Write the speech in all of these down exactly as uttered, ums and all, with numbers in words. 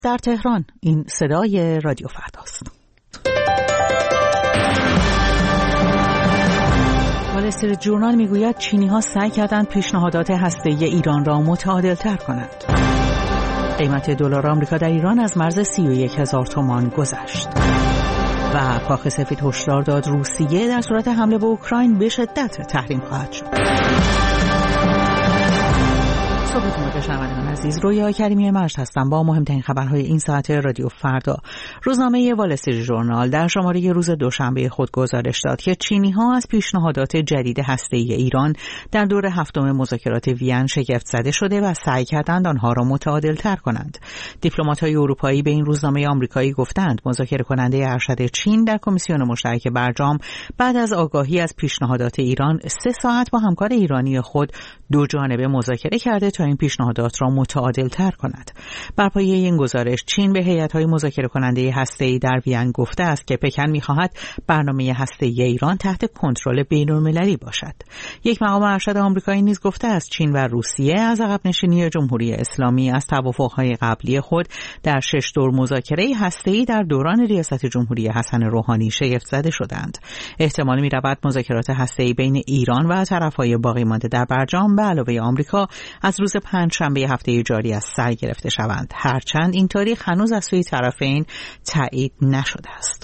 در تهران این صدای رادیو فرداست. وال استریت ژورنال میگوید چینی‌ها سعی کردند پیشنهادات هسته‌ای ایران را متعادل‌تر کنند. قیمت دلار آمریکا در ایران از مرز سی و یک هزار تومان گذشت. و کاخ سفید هشدار داد روسیه در صورت حمله به اوکراین به شدت تحریم خواهد شد. صبحتون بخیر شنوندگان عزیز، رویا کریمی مجد هستم با مهمترین خبرهای این ساعت رادیو فردا. روزنامه وال استریت ژورنال در شماره روز دوشنبه خود گزارش داد که چینی‌ها از پیشنهادات جدید هسته‌ای ایران در دور هفتم مذاکرات وین شگفت زده شده و سعی کردند آنها را متعادل‌تر کنند. دیپلمات‌های اروپایی به این روزنامه آمریکایی گفتند مذاکره کننده ارشد چین در کمیسیون مشترک برجام بعد از آگاهی از پیشنهادات ایران سه ساعت با همکار ایرانی خود دو جانبه مذاکره کرده تا این پیشنهادات را متعادل‌تر کند. بر پایه این گزارش چین به هیئت‌های مذاکره کننده هسته‌ای در وین گفته است که پکن می‌خواهد برنامه هسته‌ای ایران تحت کنترل بین‌المللی باشد. یک مقام ارشد آمریکایی نیز گفته است چین و روسیه از عقب نشینی جمهوری اسلامی از توافق‌های قبلی خود در شش دور مذاکره هسته‌ای در دوران ریاست جمهوری حسن روحانی شگفت زده شدند. احتمال می‌رود مذاکرات هسته‌ای بین ایران و طرف‌های باقی مانده در برجام به علاوه آمریکا از روز پنجشنبه هفته جاری از سر گرفته شوند، هرچند این تاریخ هنوز از سوی طرفین تایید نشده است.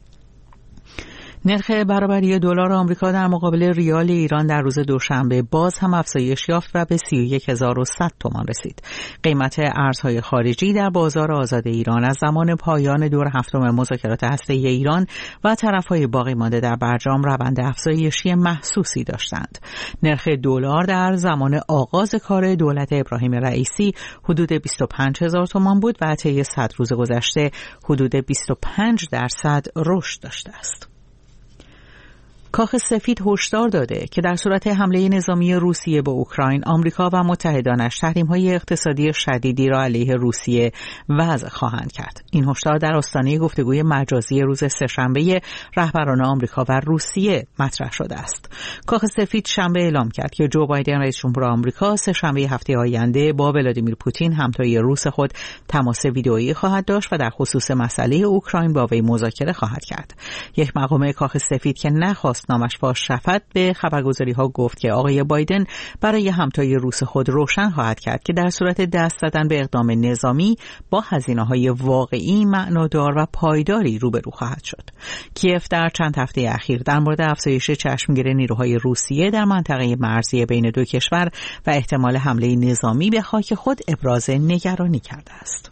نرخ برابری دلار آمریکا در مقابل ریال ایران در روز دوشنبه باز هم افزایش یافت و به سی و یک هزار و صد تومان رسید. قیمت ارزهای خارجی در بازار آزاد ایران از زمان پایان دور هفتم مذاکرات هسته‌ای ایران و طرف‌های باقی مانده در برجام روند افزایشی محسوسی داشتند. نرخ دلار در زمان آغاز کار دولت ابراهیم رئیسی حدود بیست و پنج هزار تومان بود و طی صد روز گذشته حدود بیست و پنج درصد رشد داشته است. کاخ سفید هشدار داده که در صورت حمله نظامی روسیه به اوکراین، آمریکا و متحدانش تحریم‌های اقتصادی شدیدی را علیه روسیه وضع خواهند کرد. این هشدار در آستانه گفتگوی مجازی روز سه‌شنبه رهبران آمریکا و روسیه مطرح شده است. کاخ سفید شنبه اعلام کرد که جو بایدن رئیس جمهور آمریکا سه‌شنبه هفته آینده با ولادیمیر پوتین همتای روس خود تماس ویدئویی خواهد داشت و در خصوص مسئله اوکراین با وی مذاکره خواهد کرد. یک مقام کاخ سفید که نخواست نامش فاش رفت به خبرگزاری‌ها گفت که آقای بایدن برای همتای روس خود روشن خواهد کرد که در صورت دست زدن به اقدام نظامی با هزینه‌های واقعی، معنادار و پایداری روبرو خواهد شد. کیف در چند هفته اخیر در مورد افزایش چشمگیر نیروهای روسیه در منطقه مرزی بین دو کشور و احتمال حمله نظامی به خاک خود ابراز نگرانی کرده است.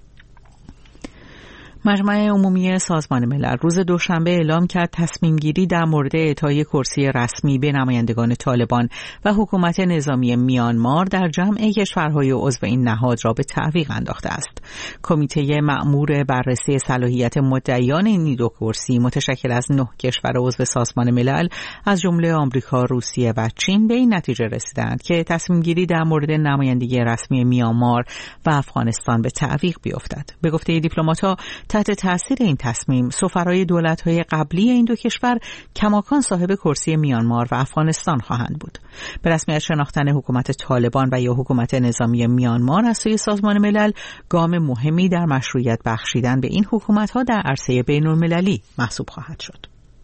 مجمع عمومی سازمان ملل روز دوشنبه اعلام کرد تصمیم گیری در مورد اعطای کرسی رسمی به نمایندگان طالبان و حکومت نظامی میانمار در جمع کشورهای عضو این نهاد را به تعویق انداخته است. کمیته مأمور بررسی صلاحیت مدعیان این دو کرسی متشکل از نه کشور عضو سازمان ملل از جمله آمریکا، روسیه و چین به این نتیجه رسیدند که تصمیم گیری در مورد نمایندگی رسمی میانمار و افغانستان به تعویق بیفتد. به گفته دیپلمات‌ها تحت تاثیر این تصمیم سفرای دولت‌های قبلی این دو کشور کماکان صاحب کرسی میانمار و افغانستان خواهند بود. به رسمیت شناختن حکومت طالبان و یا حکومت نظامی میانمار از سوی سازمان ملل گام مهمی در مشروعیت بخشیدن به این حکومت‌ها در عرصه بین‌المللی محسوب خواهد شد.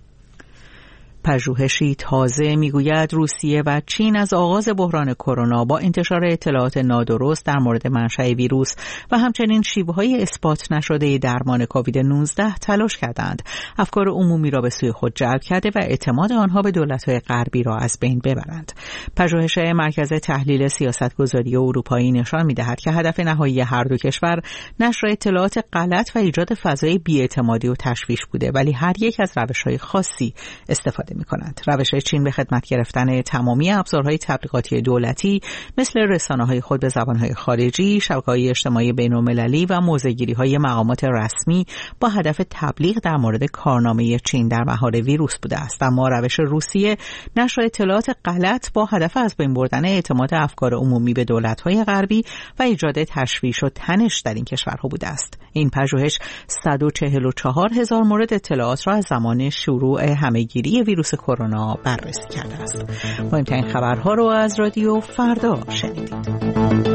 پژوهشی تازه میگوید روسیه و چین از آغاز بحران کرونا با انتشار اطلاعات نادرست در مورد منشأ ویروس و همچنین شیوه‌های اثبات نشده درمان کووید نوزده تلاش کردند افکار عمومی را به سوی خود جلب کرده و اعتماد آنها به دولت‌های غربی را از بین ببرند. پژوهش مرکز تحلیل سیاستگذاری اروپایی نشان می‌دهد که هدف نهایی هر دو کشور نشر اطلاعات غلط و ایجاد فضای بی‌اعتمادی و تشویش بوده، ولی هر یک از روش‌های خاصی استفاده می‌کنند. روش چین به خدمت گرفتن تمامی ابزارهای تبلیغاتی دولتی مثل رسانه‌های خود به زبان‌های خارجی، شبکه‌های اجتماعی بین‌المللی و موضع‌گیری‌های مقامات رسمی با هدف تبلیغ در مورد کارنامه چین در مهار ویروس بوده است. اما روش روسیه نشر اطلاعات غلط با هدف از بین بردن اعتماد افکار عمومی به دولت‌های غربی و ایجاد تشویش و تنش در این کشورها بوده است. این پژوهش صد و چهل و چهار هزار مورد اطلاعات را از زمان شروع همه‌گیری ویروس کرونا بررسی کرده است. مهمترین خبرها رو از رادیو فردا شنیدید.